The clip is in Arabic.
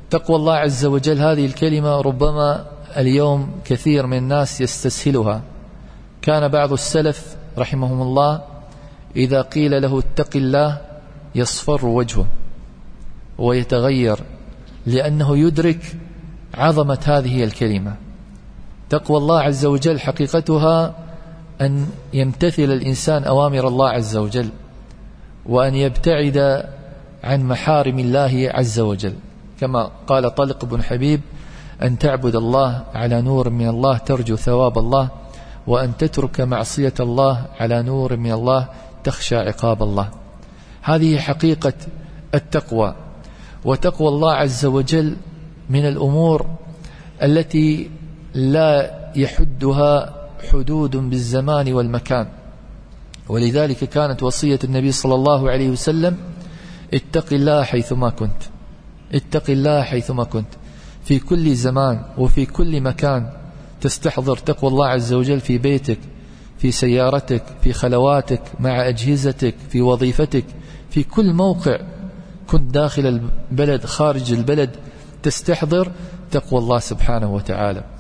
تقوى الله عز وجل هذه الكلمة ربما اليوم كثير من الناس يستسهلها. كان بعض السلف رحمهم الله إذا قيل له اتق الله يصفر وجهه ويتغير، لأنه يدرك عظمة هذه الكلمة. تقوى الله عز وجل حقيقتها أن يمتثل الإنسان أوامر الله عز وجل، وأن يبتعد عن محارم الله عز وجل، كما قال طلق بن حبيب: أن تعبد الله على نور من الله ترجو ثواب الله، وأن تترك معصية الله على نور من الله تخشى عقاب الله. هذه حقيقة التقوى. وتقوى الله عز وجل من الأمور التي لا يحدها حدود بالزمان والمكان، ولذلك كانت وصية النبي صلى الله عليه وسلم: اتق الله حيثما كنت، اتق الله حيثما كنت. في كل زمان وفي كل مكان تستحضر تقوى الله عز وجل، في بيتك، في سيارتك، في خلواتك، مع أجهزتك، في وظيفتك، في كل موقع كنت، داخل البلد خارج البلد، تستحضر تقوى الله سبحانه وتعالى.